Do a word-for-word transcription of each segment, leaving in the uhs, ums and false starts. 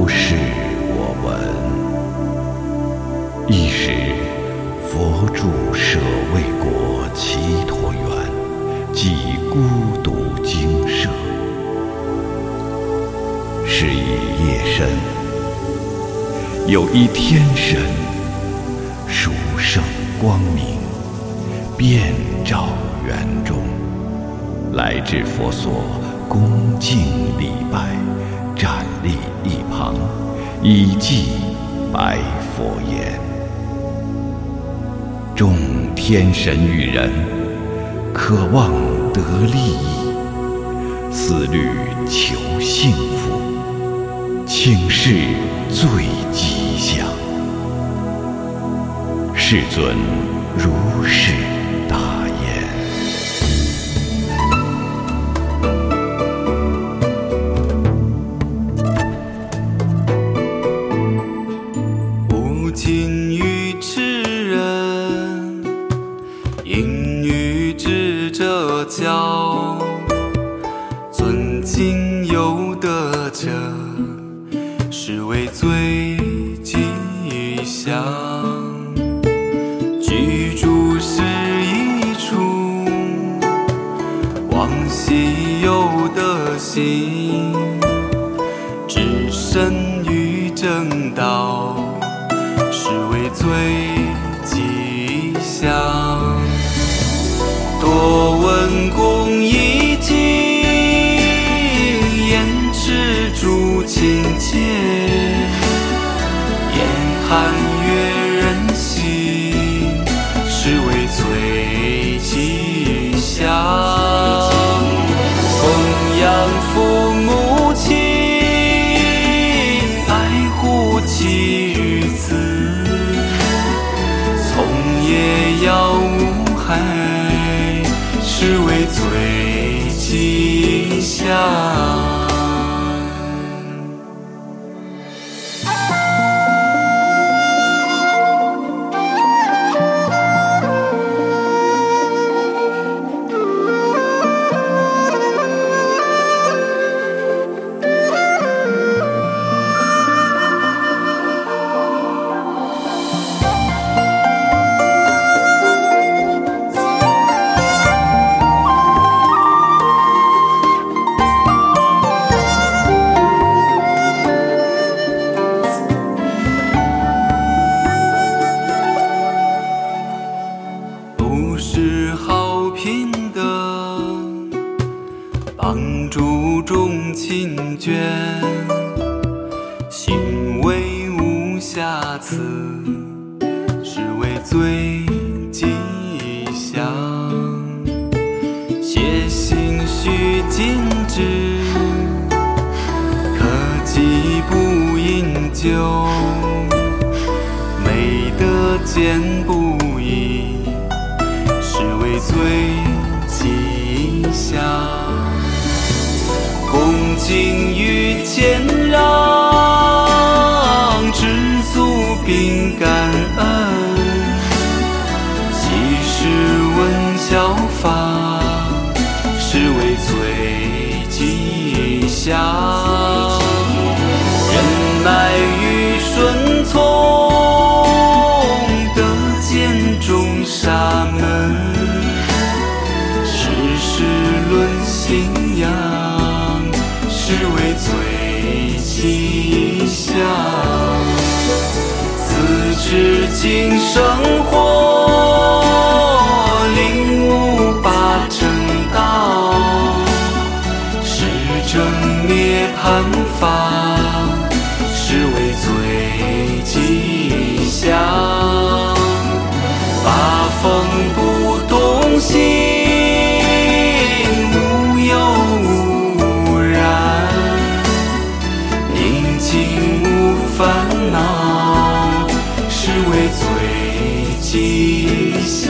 如是我闻。一时，佛住舍卫国祇陀园，即孤独精舍。是以夜深，有一天神，殊胜光明，遍照园中，来至佛所，恭敬礼拜，站立一旁，以偈白佛言：众天神与人，渴望得利益，思虑求幸福，请示最吉祥。世尊如是答言。 无尽于智人，应与智者交，尊敬有德者，是为最吉祥。居住是一处，往昔有德行，只身于正道，是为最吉祥。多闻公益经，言持诸境界，言含悦人心，是为最吉祥。奉养父母亲，爱护其余子，从业要无害，是为最吉祥。不是好品德，帮助众亲眷，行为无瑕疵，是为最吉祥。邪行须禁止，可及不饮酒，美德见不移，是为最吉祥。恭敬于谦让，知足并感恩，济世闻效法，是为最吉祥。忍耐与顺从，得见众沙门，世事论信仰，是为最吉祥。自知今生活，领悟八正道，是正涅槃法，是为最吉祥。八风不动心，无有污染，宁静无烦恼，是为最吉祥。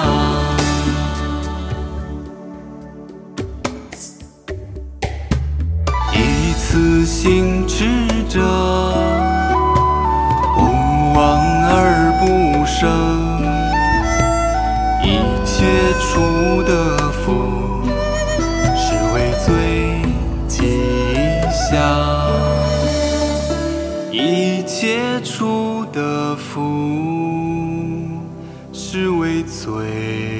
以此行持者，不妄而不生，一切处得福，是为最吉祥。 出的福，是为罪